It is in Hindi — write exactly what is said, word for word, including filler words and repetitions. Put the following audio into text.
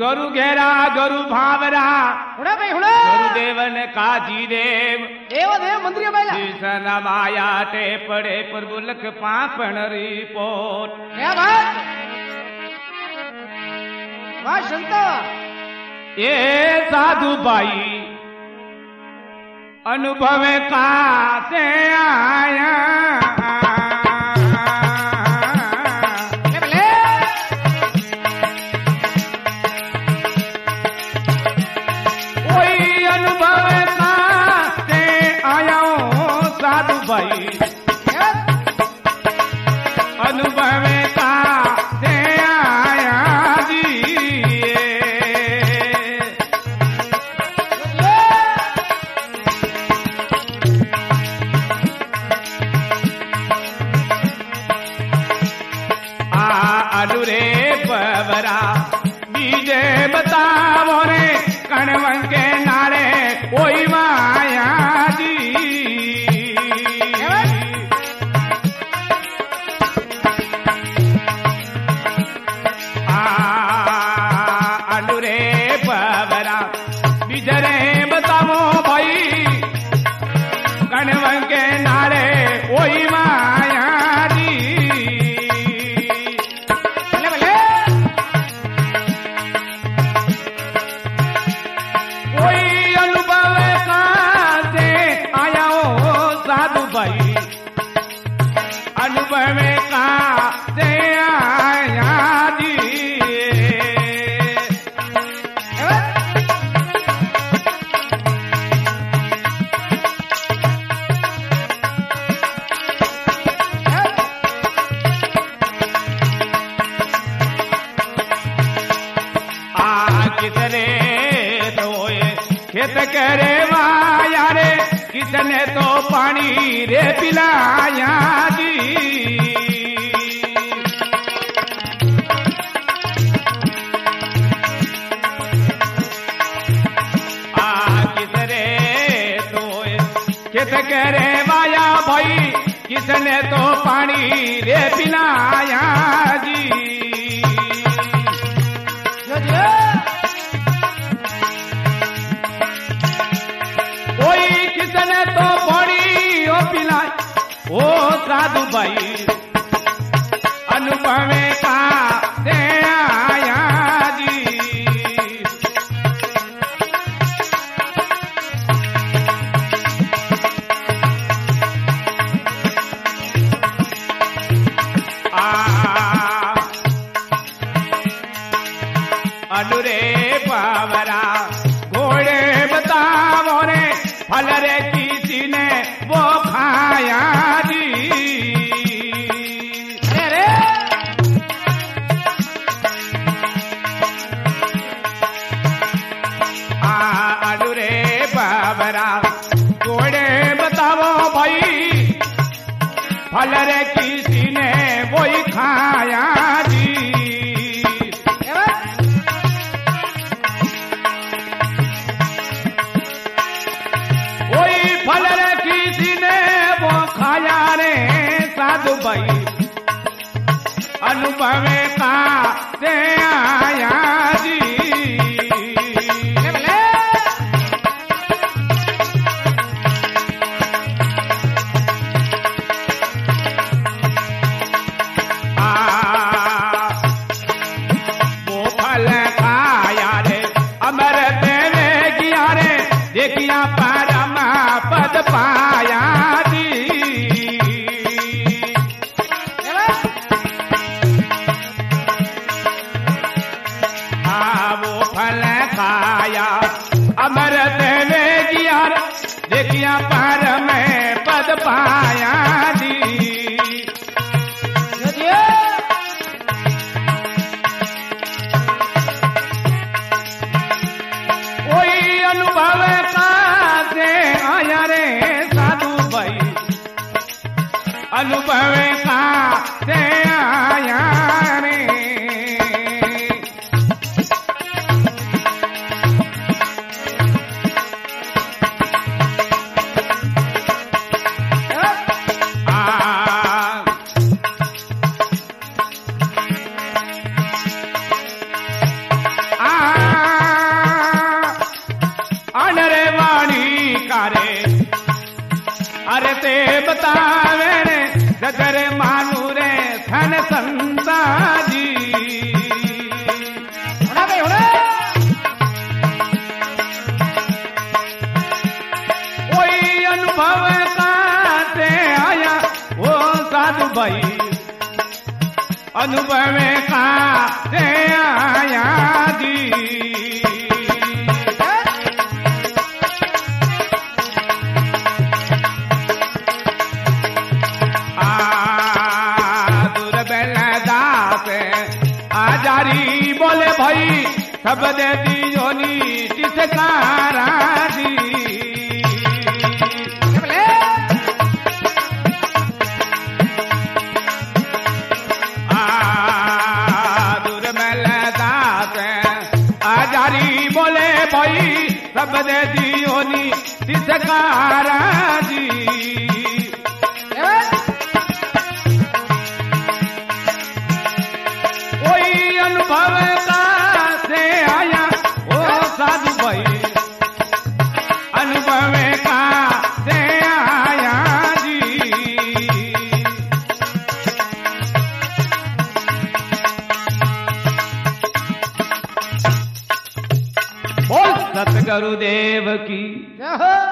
गुरु घेरा गुरु भावरा हुड़ा भाई हुड़ा गुरुदेवन काजी देव देव देव मंत्री बैला ईसन माया ते पड़े प्रभु लख पापण रिपोर्ट क्या बात वाह संता ये साधु भाई अनुभव का से आया भाई अनुभव का से आया जी आ अनुरे पवरा बीजे बतावो रे कणवन के नारे कोई माया जी बिजरे बताओ भाई कणवन के नारे ओई माया जी भले भले कोई अनुभव का से आया हो साधु भाई अनुभव का से आया जी खेत करे वाया रे किसने तो पानी रे पिलाया जी आ किसने तो खेत करे वाया भाई किसने तो पानी रे पिलाया जी किसने तो बड़ी ओ पिलाई ओ साधु भाई अनुभव का से आया जी आ अनुरे पावरा घोड़े बतावो रे फल रे किसी ने वो खाया जी अरे आ अनुरे बाबरा घोड़े बताओ भाई फल रे किसी ने वही खाया जी फल रे किसी ने वो खाया रे साधु भाई अनुभव का से आया जी आ वो फल खाया रे अमर देवे किया रे देखिया परम पद पाया जी आ वो फल खाया अमर देवे किया देखिया परम पद पाया जी कोई अनुभव का से आया रे साधु भाई अनुभव का से आया रे आ अरे ते बतावे रे जगरे मानू रे धन संता जी होना भाई होना कोई अनुभव काते आया वो साधु भाई अनुभव काते आया जी आजारी बोले भाई सब दे दीजोनी टिसकारा जी दूर में दास आजारी बोले भाई सब दे दीजोनी टिसकारा जी अनुभव का से आया ओ साधु भाई अनुभव का से आया जी बोल सतगुरुदेव की जय हो